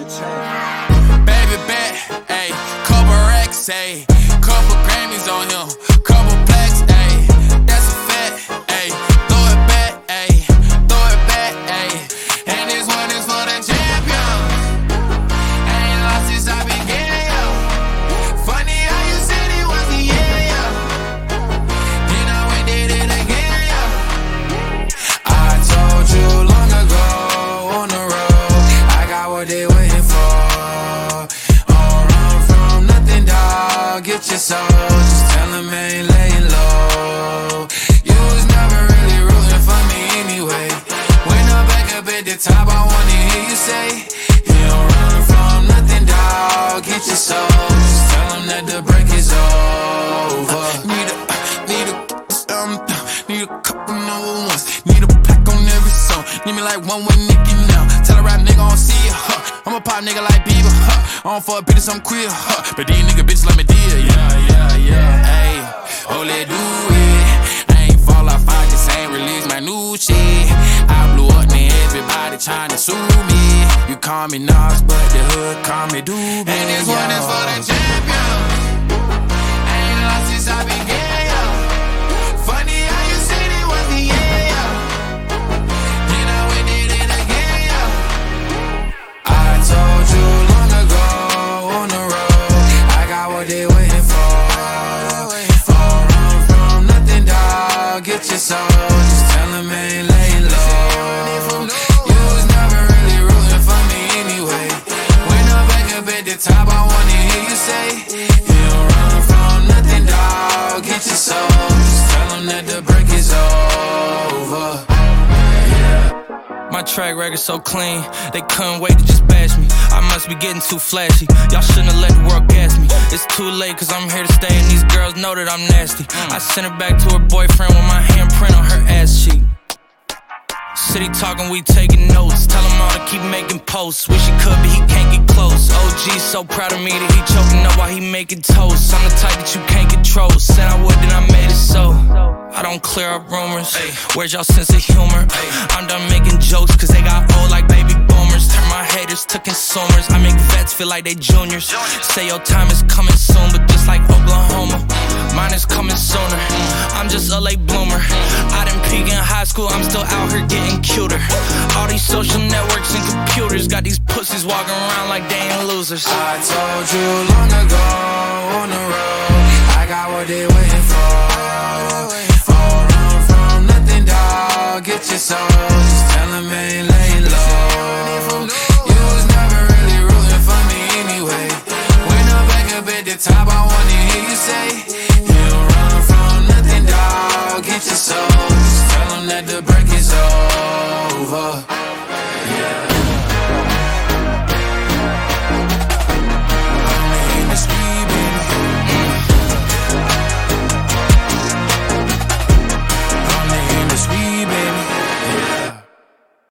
Baby bet, ayy, couple racks, ayy, couple Grammys on him, couple plaques, ayy, that's a fact, ayy, throw it back, ayy, throw it back, ayy, and this one is for the champion. Ain't lost since I began, yo. Funny how you said it was the year, yo. Then I went did it again, yo. I told you long ago on the road, I got what they waiting for. Get your soul, just tell them I ain't laying low. You was never really rooting for me anyway. When I'm back up at the top, I wanna hear you say, you don't run from nothing, dawg. Get your soul, just tell them that the break is over. Need a couple number ones. Need a pack on every song. Need me like one with Nicki now. Tell a rap nigga I don't see it, huh. I'm a pop nigga like Bieber, huh. I don't fuck bitches, I'm queer, huh. But these nigga bitches let me deal, yeah. Ayy, oh, let do it. I ain't fall off, I just ain't release my new shit. I blew up, and everybody tryna sue me. You call me Nas, but the hood call me Doobie. And this one is for the champion. Ain't lost since I began, yo. Funny how you said it was the year, yo. Then I went did it again, yo. I told you long ago on the road, I got what they waiting for. Don't run from nothing, dawg. Get your soul, just tell them I ain't laying low. You was never really rooting for me anyway. When I'm back up at the top, I wanna hear you say, you don't run from nothing, dawg. Get your soul, just tell them that the break is over. My track record so clean, they couldn't wait to just bash me. I must be getting too flashy, y'all shouldn't have let the world gas me. It's too late cause I'm here to stay and these girls know that I'm nasty. I sent her back to her boyfriend with my handprint on her ass cheek. City talking, we taking notes. Tell him all to keep making posts. Wish he could, but he can't get close. OG's so proud of me that he choking up while he making toast. I'm the type that you can't control. Said I would, then I made it so. I don't clear up rumors. Where's y'all sense of humor? I'm done making jokes cause they got old like baby boomers. Turn my haters to consumers. I make vets feel like they juniors. Say your time is coming soon, but just like Oklahoma, mine is coming sooner. I'm just a late bloomer. I didn't peak in high school, I'm still out here getting cuter. All these social networks and computers got these pussies walking around like they ain't losers. I told you long ago on the road, I got what they waiting for. Don't run from nothing, dawg. Get your soul, just tell them I ain't laying low. You was never really rooting for me anyway. When I'm back up at the top, I wanna hear you say, you don't run from nothing, dawg. Get your soul, just tell them that the break is over.